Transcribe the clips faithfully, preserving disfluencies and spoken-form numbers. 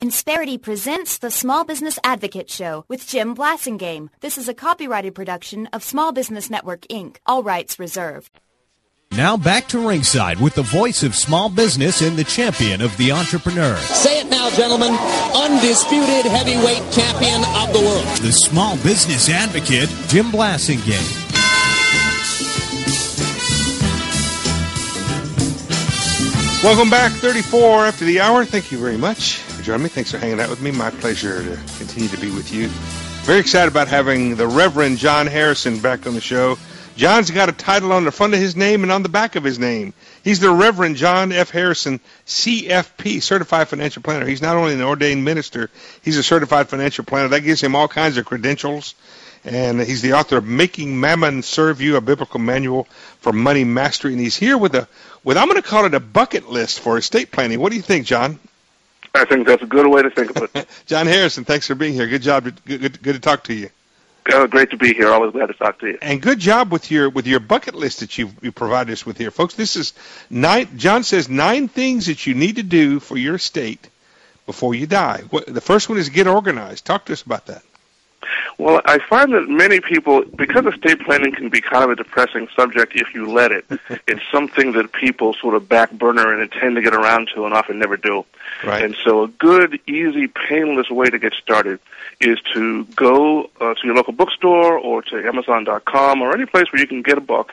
Insperity presents the Small Business Advocate Show with Jim Blasingame. This is a copyrighted production of Small Business Network, Incorporated. All rights reserved. Now back to ringside with the voice of small business and the champion of the entrepreneur. Say it now, gentlemen. Undisputed heavyweight champion of the world. The small business advocate, Jim Blasingame. Welcome back, thirty-four after the hour. Thank you very much for joining me. Thanks for hanging out with me. My pleasure to continue to be with you. Very excited about having the Reverend John Harrison back on the show. John's got a title on the front of his name and on the back of his name. He's the Reverend John F. Harrison, C F P, Certified Financial Planner. He's not only an ordained minister, he's a certified financial planner. That gives him all kinds of credentials. And he's the author of Making Mammon Serve You, a biblical manual for money mastery. And he's here with a, with I'm going to call it a bucket list for estate planning. What do you think, John? I think that's a good way to think of it. John Harrison, thanks for being here. Good job. Good, good, good to talk to you. Oh, great to be here. Always glad to talk to you. And good job with your with your bucket list that you you provided us with here, folks. This is nine. John says nine things that you need to do for your estate before you die. What, the first one is get organized. Talk to us about that. Well, I find that many people, because estate planning can be kind of a depressing subject if you let it, it's something that people sort of back burner and intend to get around to and often never do. Right. And so a good, easy, painless way to get started is to go uh, to your local bookstore or to Amazon dot com or any place where you can get a book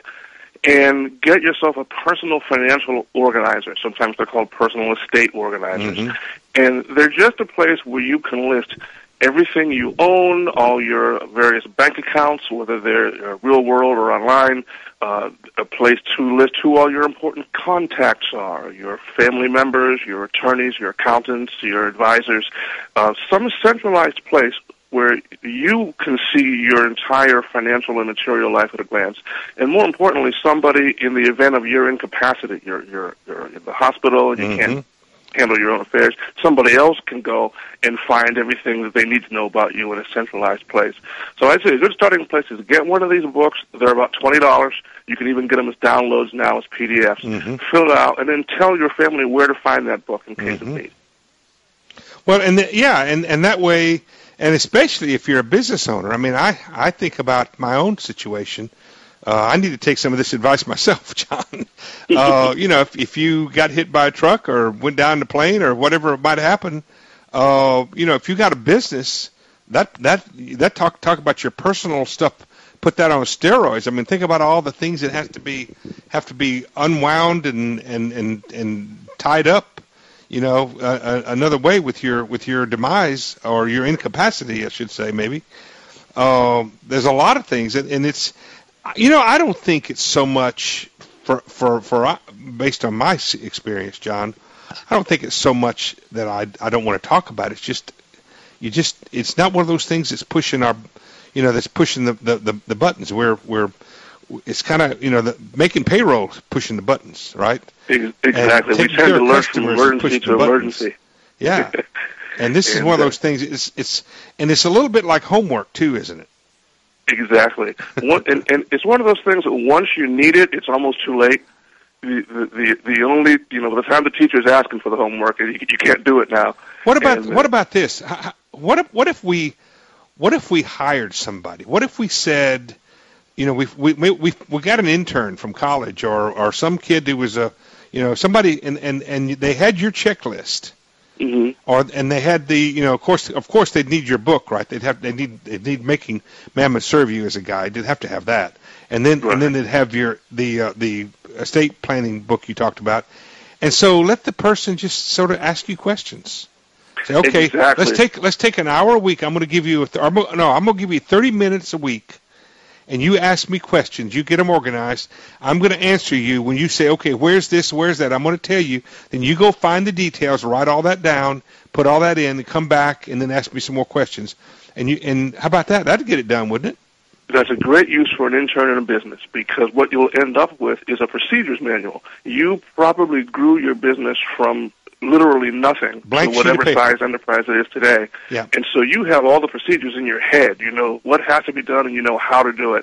and get yourself a personal financial organizer. Sometimes they're called personal estate organizers. Mm-hmm. And they're just a place where you can list everything you own, all your various bank accounts, whether they're uh, real world or online, uh, a place to list who all your important contacts are, your family members, your attorneys, your accountants, your advisors, uh, some centralized place where you can see your entire financial and material life at a glance. And more importantly, somebody in the event of your incapacity, you're, you're, you're in the hospital and you Mm-hmm. can't handle your own affairs, somebody else can go and find everything that they need to know about you in a centralized place. So I'd say a good starting place is get one of these books. They're about twenty dollars. You can even get them as downloads now as P D Fs. Mm-hmm. Fill it out, and then tell your family where to find that book in case Mm-hmm. of need. Well, and the, yeah, and, and that way, and especially if you're a business owner. I mean, I, I think about my own situation. Uh, I need to take some of this advice myself, John. Uh, you know, if, if you got hit by a truck or went down the plane or whatever might happen, uh, you know, if you got a business, that that that talk talk about your personal stuff. Put that on steroids. I mean, think about all the things that has to be have to be unwound and and and, and tied up. You know, uh, another way with your with your demise or your incapacity, I should say, maybe. Uh, there's a lot of things, and, and it's. You know, I don't think it's so much for for for based on my experience, John. I don't think it's so much that I I don't want to talk about it. It's just you just it's not one of those things that's pushing our, you know, that's pushing the the, the, the buttons. We're we're it's kind of you know the, making payroll pushing the buttons, right? Exactly. We tend to learn from emergency to emergency. Yeah, and this is and, one of uh, those things. It's it's and it's a little bit like homework too, isn't it? Exactly. One, and, and it's one of those things that once you need it, it's almost too late. The, the, the, the only, you know, by the time the teacher's asking for the homework, you, you can't do it now. What about, and, uh, what about this? What if, what if we, what if we hired somebody? What if we said, you know, we we we we got an intern from college or, or some kid who was a, you know, somebody and, and, and they had your checklist. Mm-hmm. Or and they had the you know of course of course they'd need your book, right? They'd have they need they need Making Mammon Serve You as a guide. They'd have to have that, and then right. and then they'd have your the uh, the estate planning book you talked about, and so let the person just sort of ask you questions. Say, okay, exactly. let's take let's take an hour a week. I'm going to give you a th- I'm, no I'm going to give you thirty minutes a week. And you ask me questions, you get them organized. I'm going to answer you when you say, okay, where's this, where's that? I'm going to tell you. Then you go find the details, write all that down, put all that in, and come back, and then ask me some more questions. And you, and how about that? That'd get it done, wouldn't it? That's a great use for an intern in a business because what you'll end up with is a procedures manual. You probably grew your business from literally nothing Blank to whatever sheet of paper. size enterprise it is today. Yeah. And so you have all the procedures in your head. You know what has to be done and you know how to do it.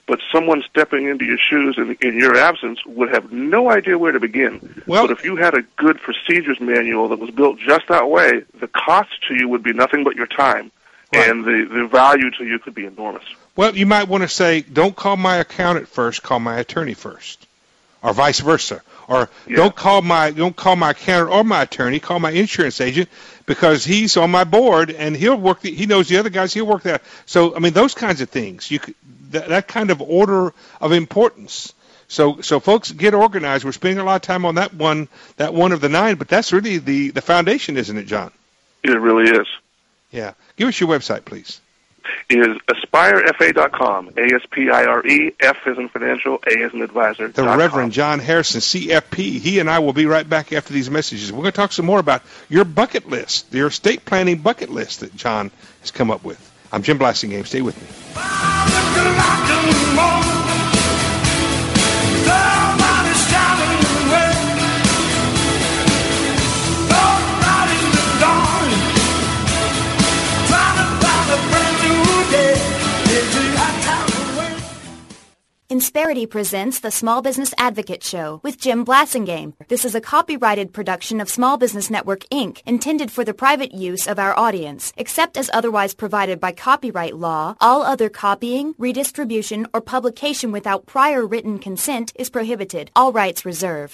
but someone stepping into your shoes in, in your absence would have no idea where to begin. Well, but if you had a good procedures manual that was built just that way, the cost to you would be nothing but your time, right. and the, the value to you could be enormous. Well, you might want to say, don't call my accountant first, call my attorney first, or vice versa. Or yeah. don't call my don't call my accountant or my attorney, call my insurance agent, because he's on my board and he'll work. The, he knows the other guys. He'll work that. So I mean, those kinds of things. You could, that, that kind of order of importance. So so folks, get organized. We're spending a lot of time on that one that one of the nine, but that's really the the foundation, isn't it, John? It really is. Yeah. Give us your website, please. Is aspire f a dot com. A S P I R E, F as in financial, A as in advisor. The Reverend John Harrison, C F P. He and I will be right back after these messages. We're going to talk some more about your bucket list, your estate planning bucket list that John has come up with. I'm Jim Blasingame. Stay with me. Insperity presents the Small Business Advocate Show with Jim Blasingame. This is a copyrighted production of Small Business Network, Incorporated, intended for the private use of our audience. Except as otherwise provided by copyright law, all other copying, redistribution, or publication without prior written consent is prohibited. All rights reserved.